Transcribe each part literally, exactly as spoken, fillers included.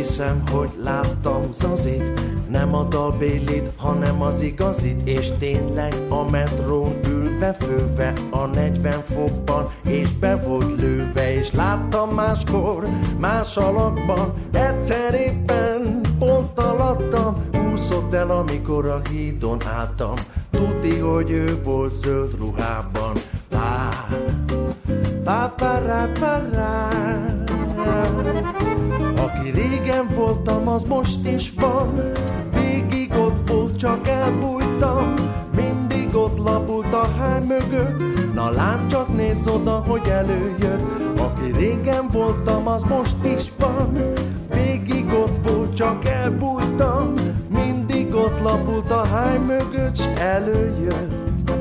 hiszem, hogy láttam Zazit, nem a dalbélit, hanem az igazit. És tényleg a metrón ülve, főve a negyven fokban, és be volt lőve. És láttam máskor, más alakban, egyszer éppen pont alattam. Úszott el, amikor a hídon álltam, tudni, hogy ő volt zöld ruhában. Pá, pá, pá, rá, pá, rá. Aki régen voltam, az most is van. Végig ott volt, csak elbújtam. Mindig ott lapult a háj mögött. Na lám, csak nézz oda, hogy előjött. Aki régen voltam, az most is van. Végig ott volt, csak elbújtam. Mindig ott lapult a háj mögött, s előjött.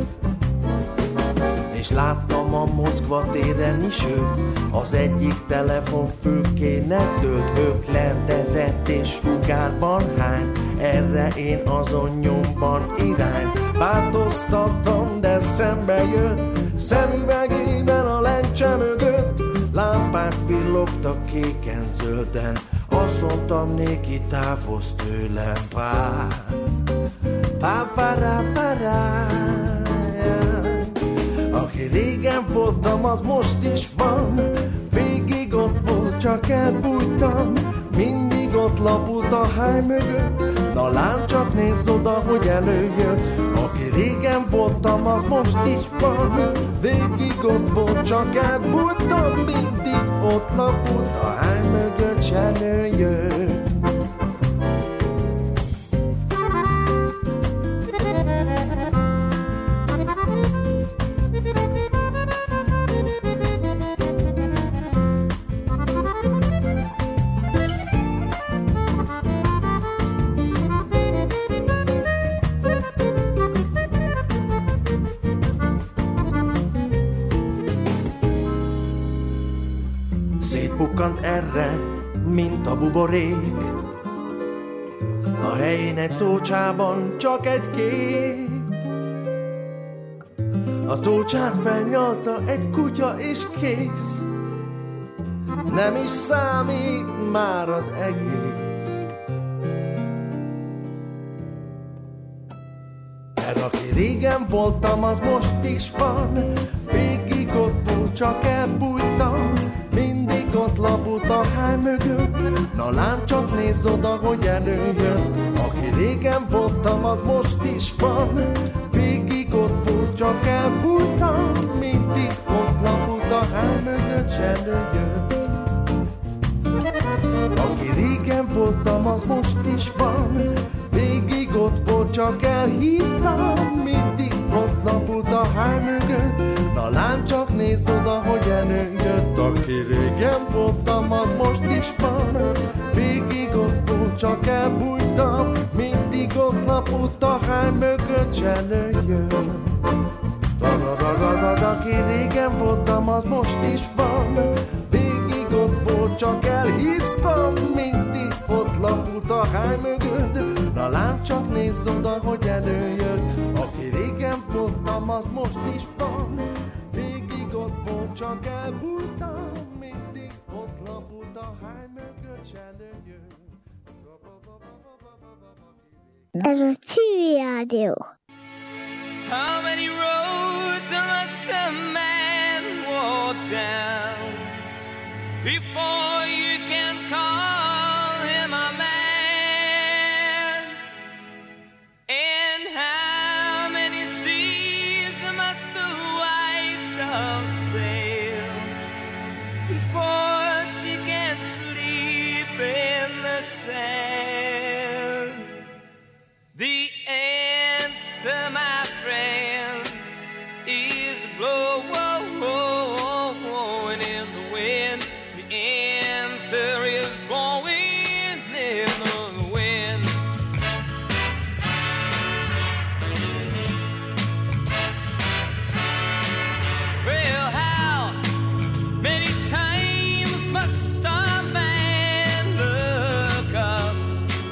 És láttam a Moszkva téren is őt, az egyik telefon fülkének dőlt. Öklendezett és sugárban hányt, erre én azon nyomban irányt. Változtattam, de szembe jött, szemüvegében a lencse mögött. Lámpák villogtak kéken-zölden, azt mondtam néki, távozz tőlem. Pá, pá, pá, rá, pá, rá. Aki régen voltam, az most is van. Végig ott volt, csak elbújtam. Mindig ott lapult a háj mögött. Na lám, csak nézz oda, hogy előjött. Aki régen voltam, az most is van. Végig ott volt, csak elbújtam. Mindig ott lapult a háj mögött, s előjött. Szétbukkant erre, mint a buborék. A helyén egy tócsában csak egy kép. A tócsát felnyalta egy kutya és kész. Nem is számít már az egész. Mert aki régen voltam, az most is van. Végig ott volt, csak elbújtam. Mindig ott lapult a háj mögött. Na lám, csak nézz oda, hogy előjött. Aki régen voltam, az most is van. Végig ott volt, csak elbújtam. Mindig ott lapult a háj mögött, s előjött. Aki régen voltam, az most is van. Végig ott volt, csak elhíztam. Mindig ott lapult a háj mögött. Na lám, csak nézz oda, hogy előjött. Aki régen voltam, az most is van. Végig ott volt, csak elbújtam. Mindig ott lapult a háj mögött, s előjött. Aki régen voltam, az most is van. Végig ott volt, csak elhíztam. Mindig ott lapult a háj mögött. Na lám, csak nézz oda, hogy előjött. Aki régen voltam, az most is van. Végig ott volt, csak elbújtam. Mindig ott lapult a háj mögött, s előjött. Ez a Civil Rádió. How many roads must a man walk down before you can call him a man? And how many seas must the white dove sail before she can sleep in the sand? The answer, my friend, is blowing in the wind. The answer is blowing in the wind. Well, how many times must a man look up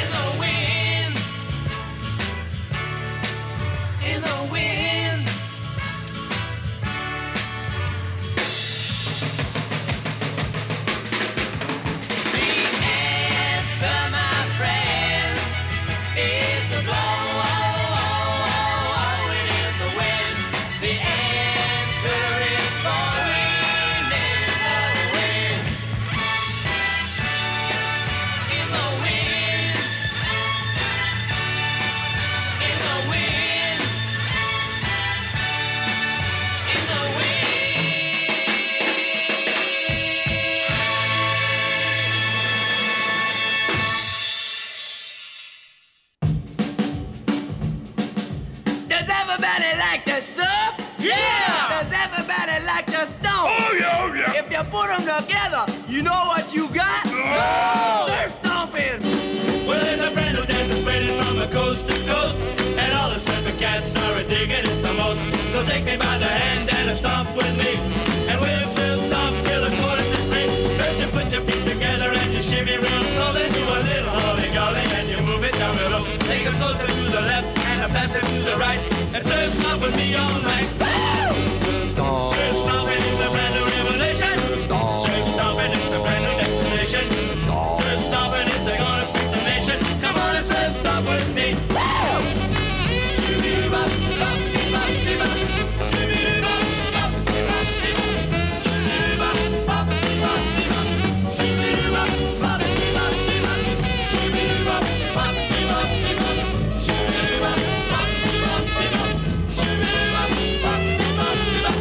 Put them together, you know what you got? Oh! They're stomping! Well, there's a brand new dance spreading from a coast to coast, and all the surfing cats are digging it the most. So take me by the hand and stomp with me, and we'll still stomp till it's quarter to three. First you put your feet together and you shimmy real slow, then do a little holly-golly and you move it down below. Take a slow to the left and a faster to the right, and surf stomp with me all night. Woo! Surf stomping is the brand new revelation. Surf stomping is the brand new destination. Surf stomping is the gonna speak the nation. Come on and surf stomp with me. Shoo-bee-bop, bop-bee-bop-bee-bop. Shoo-bee-bop, bop-bee-bop-bee-bop. Shoo-bee-bop, bop-bee-bop-bee-bop. Shoo-bee-bop, bop-bee-bop-bee-bop. Shoo-bee-bop, bop-bee-bop-bee-bop. Shoo-bee-bop, bop-bee-bop-bee-bop. Shoo-bee-bop, bop-bee-bop-bee-bop.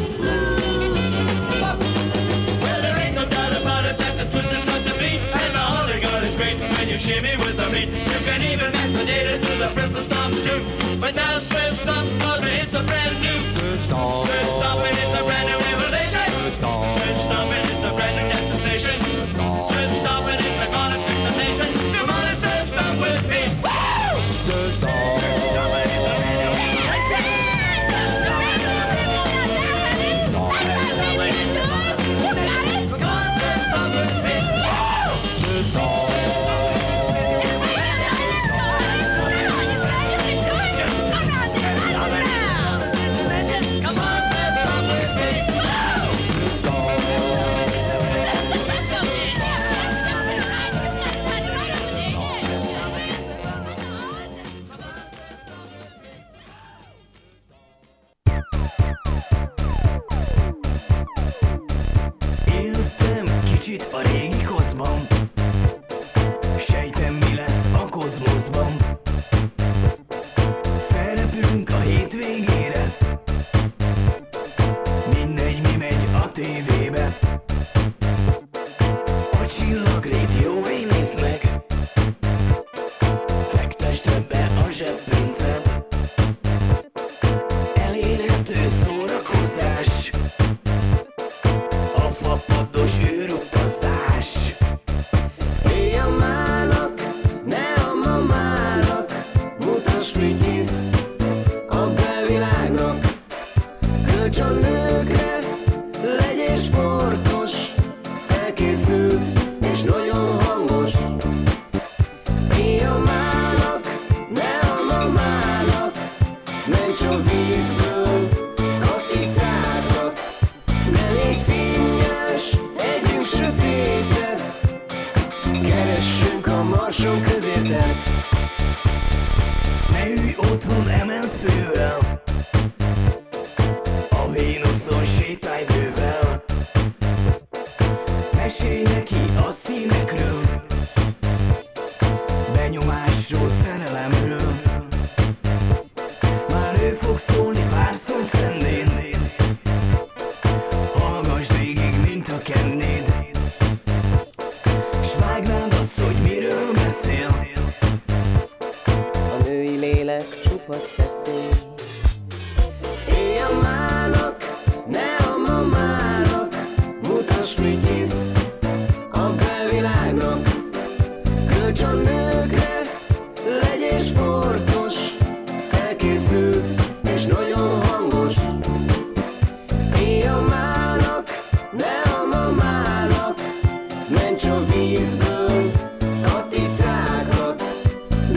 Well, there ain't no doubt about it that the twist is got the beat, and the holly-golly is great when you shimmy with the meat. You can even match the data to the Bristol Stomp too. But now Surf Stomp, cause it's a brand new Surf Stomping is the brand new revelation. Surf Stomping is the brand new destination. Surf Stomping is the gonna speak the nation. Come on and Surf Stomp with me. Surf Stomping is the brand new revelation. Surf Stomping is the brand new destination. Come on and Surf Stomp with me. Surf Stomping. Éltem kicsit a régi koszban, sejtem mi lesz a kozmoszban. Felrepülünk a hétvégére, mindegy mi megy a tévébe. A csillagrét jó nézd meg, fektesd be a zseppénzed. Elérhető szórakozás, a fapados űrutazás. Éjjel-mának, ne a mamának, mutass vigyiszt a belvilágnak. Kölcs a nőkre, legyél sportos, felkészült és nagyon hangos. Éjjel-mának, ne a mamának, ments a vízből, katicákat. Ne légy finnyes, együnk sötétet, keressünk a marson közértet. Ne ülj otthon emelt fővel, a Vénuszon sétálj bővel. Mesélj neki a színekről, benyomásról, szerelemről. Már ő fog szólni pár szót szendén, hallgass végig, mint a kennéd. S vágnád azt, hogy miről beszél. A női lélek csupa szeszély. Éjjel-mának, ne a mamának, mutass vigyiszt a belvilágnak. Kölcs a nőkre, legyél sportos, felkészült és nagyon hangos. Éjjel-mának, ne a mamának, ments a vízből, katicákat.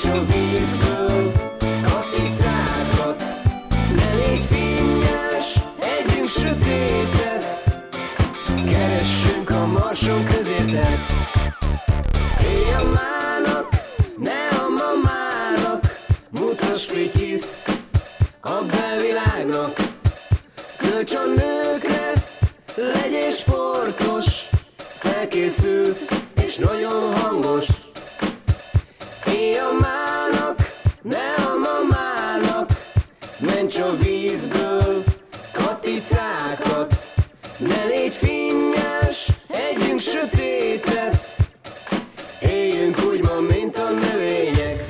a vízből katicákat. Ne légy finnyes, együnk sötétet, keressünk a marson közértet. Éjjel mának, ne a mamának, mutass fityiszt a belvilágnak. Kölcs a nőkre, legyél sportos, felkészült és nagyon hangos. Éjjel mának, ne a mamának, ments a vízből katicákat. Ne légy finnyes, együnk sötétet, éljünk úgy ma, mint a növények.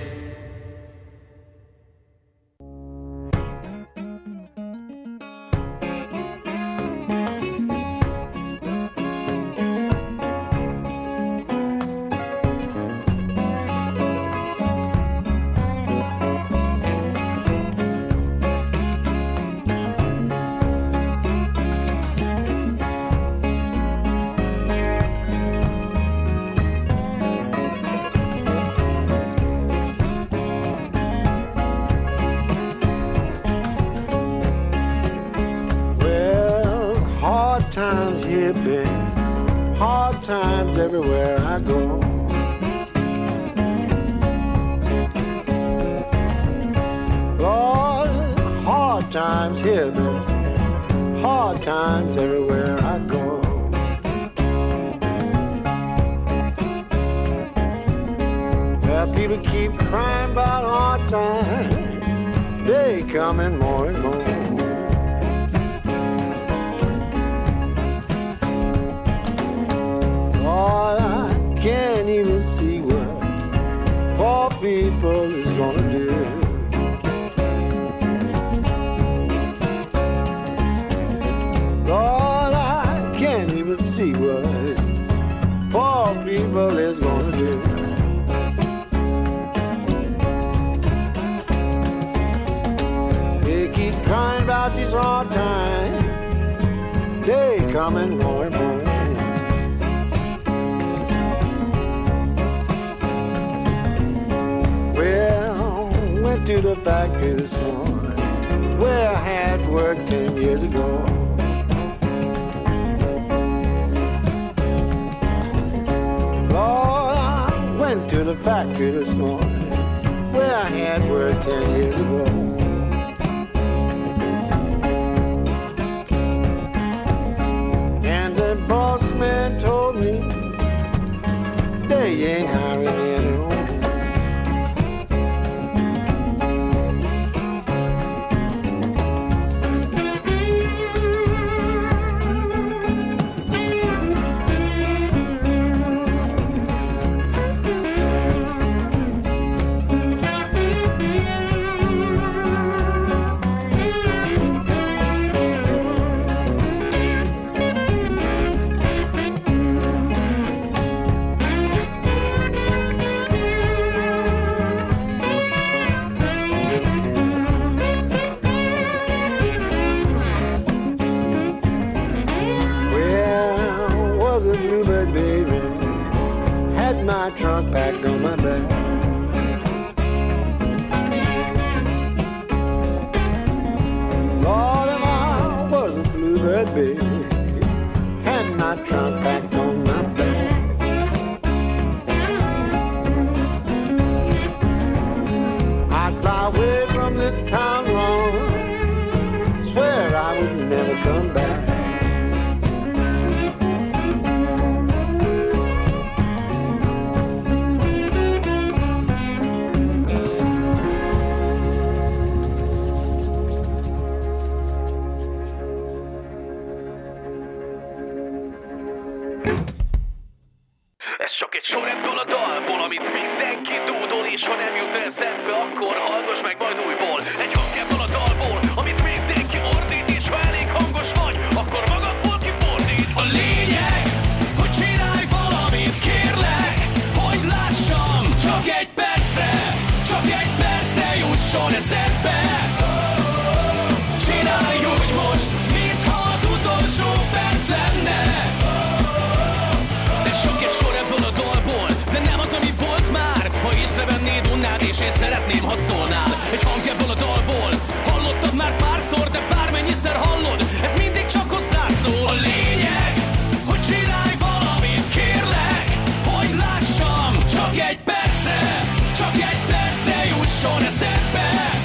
Times here, baby, hard times everywhere I go. Lord, hard times here, baby, hard times everywhere I go. Well, people keep crying about hard times, they coming more and more. Lord, I can't even see what poor people is gonna do. Lord, I can't even see what poor people is gonna do. They keep crying about these hard times, they coming more and more. Well, went to the factory this morning where I had worked ten years ago. Lord, I went to the factory this morning where I had worked ten years ago. And the boss man told me they ain't hiring me anymore. My trunk packed on my back. Lord, if I was a bluebird baby, had my trunk packed on my back. I'd fly away from this town long, swear I would never come back. Ez csak egy sor ebből a dalból, amit mindenki dúdol, és ha nem jut eszedbe, akkor hallgass meg majd újból. Egy hang ebből a dalból, amit mindenki ordít, és ha elég hangos vagy, akkor magadból kifordít. A lényeg, hogy csinálj valamit, kérlek, hogy lássam, csak egy percre, csak egy percre jusson eszedbe. Csinálj úgy most, mintha az utolsó perc lenne. Ez csak egy sor ebből a dalból, de nem az, ami volt már. Ha észrevennéd, unnád rád, és én szeretném, ha szólnál egy hang ebből a dalból. Hallottad már párszor, de bármennyiszer hallod, ez mindig csak hozzád szól. A lényeg, hogy csinálj valamit, kérlek, hogy lássam. Csak egy percre, csak egy percre jusson eszedbe.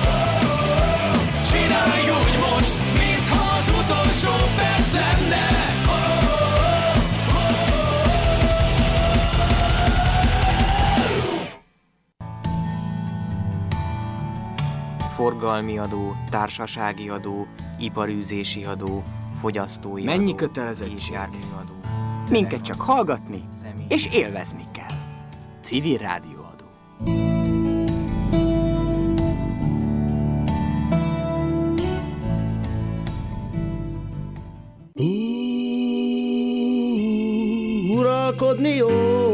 Csinálj úgy most, mintha az utolsó perc lenne. Forgalmi adó, társasági adó, iparűzési adó, fogyasztói Mennyi adó, kötelezettség? járműadó. Minket csak hallgatni és élvezni kell. Civil rádióadó. Uralkodni jó.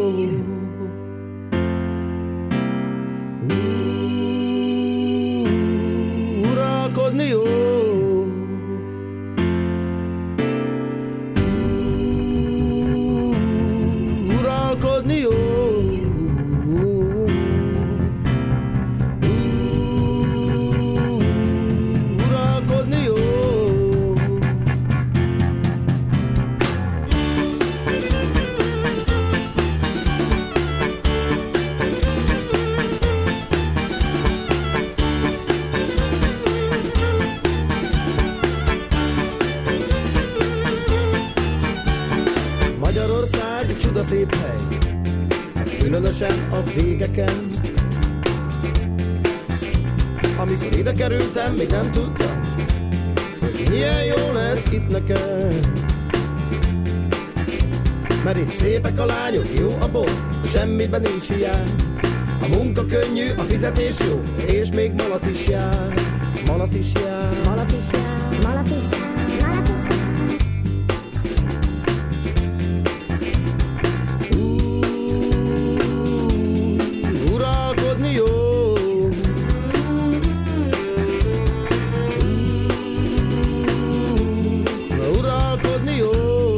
Uralkodni jó. Uralkodni jó. Uralkodni jó. Magyarország csuda szép hely, különösen a végeken. Amikor ide kerültem, még nem tudtam, hogy milyen jó lesz itt nekem. Mert itt szépek a lányok, jó a bor, semmiben nincs hiány. A munka könnyű, a fizetés jó, és még malac is jár. Malac is jár. Malac is jár. Malac is jár. Malac is jár. Uralkodni jó. Uralkodni jó.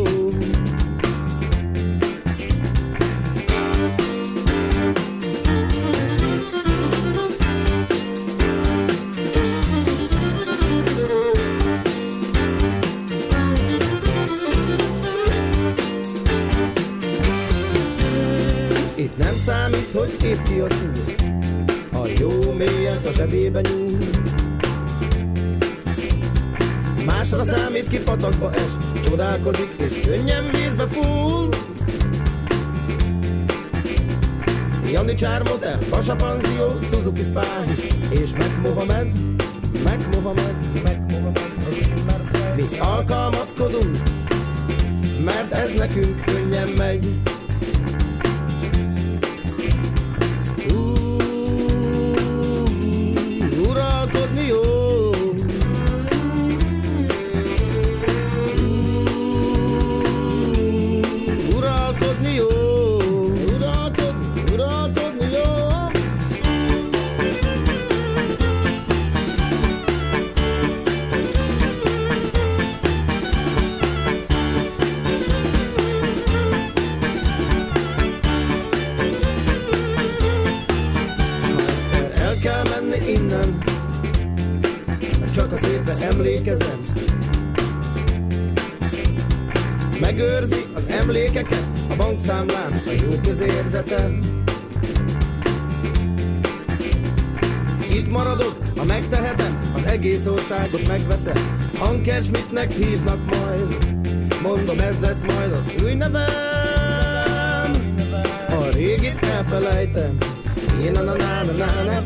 Itt nem számít, hogy épp ki az úr, a jó mélyen a zsebébe nyúl. Másra számít, ki patakba es, csodálkozik és könnyen vízbe full. Jani Csármotel, Basa Panzió, Suzuki Spáhi és Mac Mohamed, Mac Mohamed, Mac Mohamed. Mi alkalmazkodunk, mert ez nekünk könnyen megy. Uralkodni jó. Uralkodni jó. Uralkodni, uralkodni jó. S ha egyszer el kell menni innen, csak a szépre emlékezem. Megőrzi az emlékeket a bankszámlán a jó közérzetem. Itt maradok, ha megtehetem, az egész országot megveszem. Anker Schmidtnek hívnak majd, mondom, ez lesz majd az új nevem. A régit elfelejtem, én na na na na na na.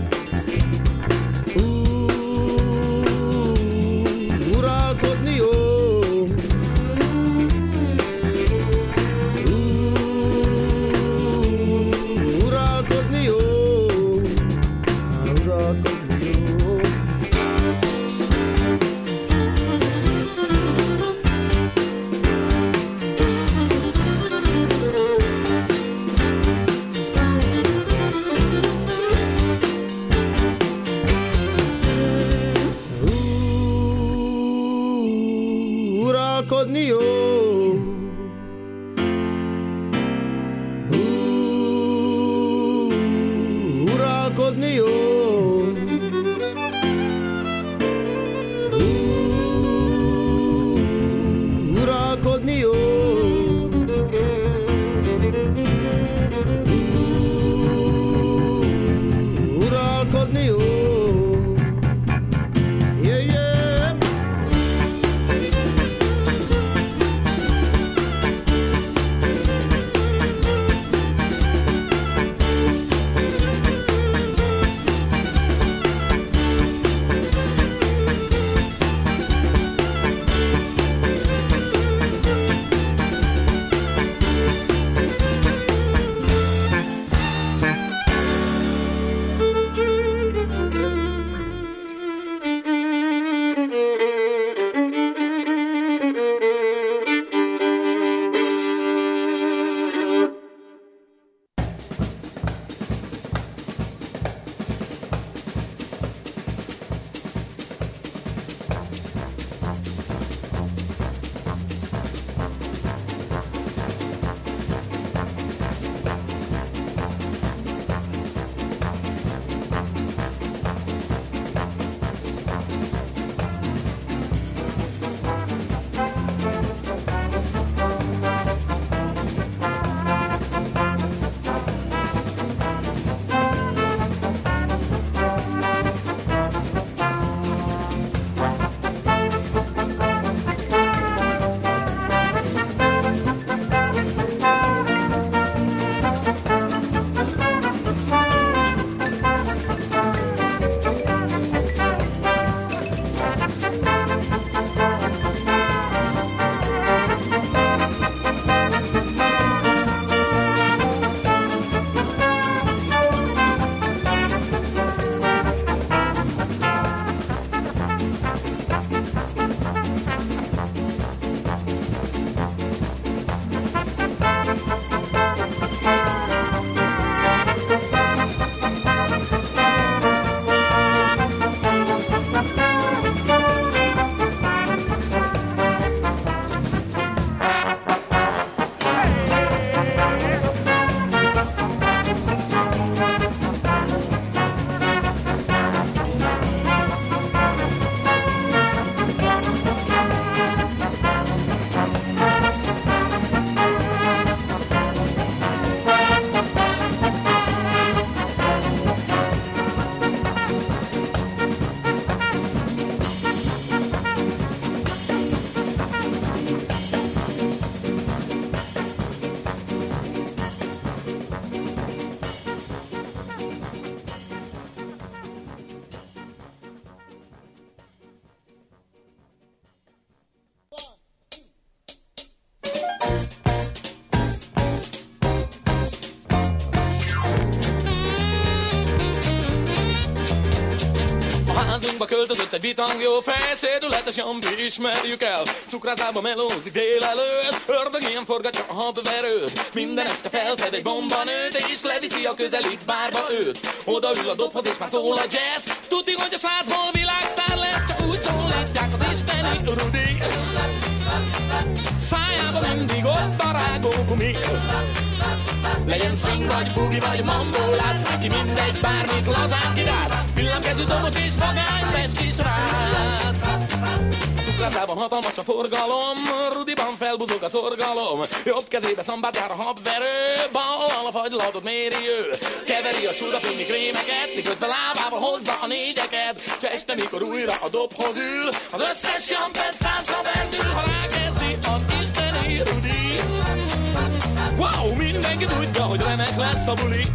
Uralkodni jó. Uralkodni jó. Uralkodni jó. uralkodni jó. Uralkodni jó. Uralkodni jó. Yeah, yeah. Házunkba költözött egy bitang jó fej, szédületes Jambi, ismerjük el. Cukrázában melózik délelőtt, ördög ilyen forgatja a habverőt. Minden este felszed egy bombanőt, és leviszi a közelik bárba őt. Oda ül a dobhoz, és már szól a jazz. Tudni, hogy a százból világsztár lesz, csak úgy szólítják az isteni Rudi. Szájában mindig ott a rágógumi. Legyen swing, vagy bugi, vagy mambolát, neki mindegy, bármit lazán kiráz. Villámkezű dobos és vagány lesz kisrác. Cukrázában hatalmas a forgalom, Rudiban felbuzog a szorgalom. Jobb kezébe szambát jár a habverő, bal a fagylatot méri ő. Keveri a csodafényi krémeket, miközben lábával hozza a négyeket. S este, mikor újra a dobhoz ül, az összes jampesz táncra bendül, ha rákezdi az isteni Rudi. Wow, mindenki tudja, hogy remek lesz a buli.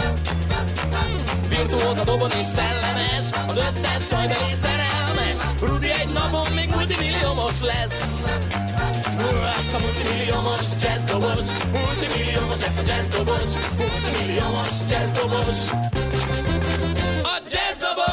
Virtuóz a dobon és szellemes, az összes csajbe és szerelmes. Rudi egy napon még multimilliómos lesz. Lesz a multimilliómos jazzdobos, multimilliómos lesz a jazzdobos, multimilliómos jazzdobos. A jazzdobos!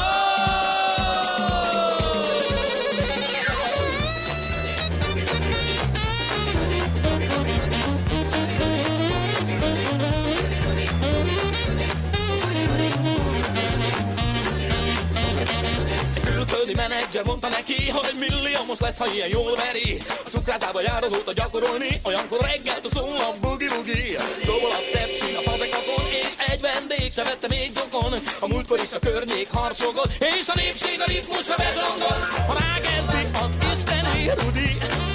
Menedzser mondta neki, hogy milliómos lesz, ha ilyen jól veri. A cukrázába jár azóta gyakorolni, olyankor reggelt a szól a bugi-bugi. Dobol a tepsin a fazekakon, és egy egy vendég se vette még zokon. A múltkor is a környék harsogott, és a népség a ritmusra bezsongol. Ha rákezdi az isteni Rudi,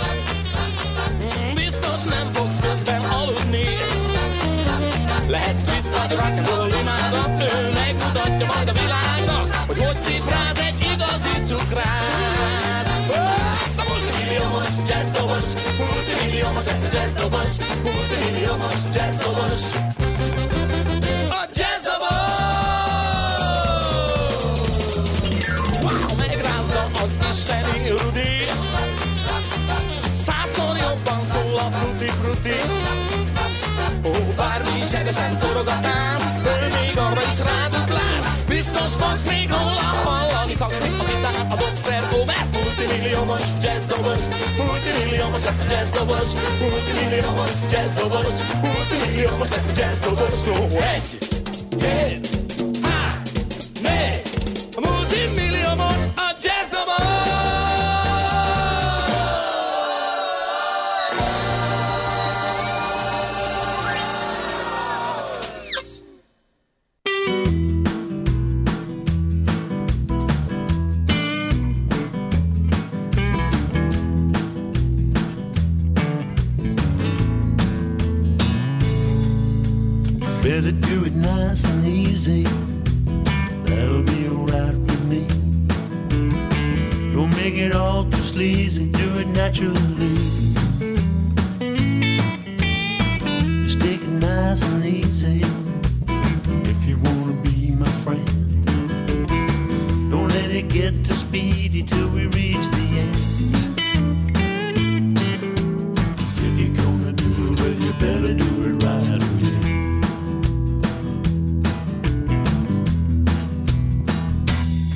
biztos nem fogsz közben aludni. Lehet twist vagy rock'n'roll imádat, ő megmutatja majd a világnak, hogy hogy cifráz egy igazi cukrát. A multimilliómos jazzdobos, multimilliómos ez a jazzdobos, multimilliómos jazzdobos. A jazzdobos! Wow, megrázza az isteni Rudi, százszor jobban szól a tutti frutti. Ó, bármi sebesen forgatán, ő még arra is ráduplál. Biztos fogsz még róla hallani, szakszik a gitár, a dobszergó, mert multimilliómos jazzdobos, multimilliómos ez a jazzdobos, multimilliómos jazzdobos, multimilliómos ez a jazzdobos. Jó, egy, két, há, négy, a multimilliómos a jazzdobos. Better do it nice and easy, that'll be alright with me. Don't make it all too sleazy, do it naturally. Just take it nice and easy, if you wanna be my friend. Don't let it get too speedy till we reach the end. If you're gonna do it, well you better do it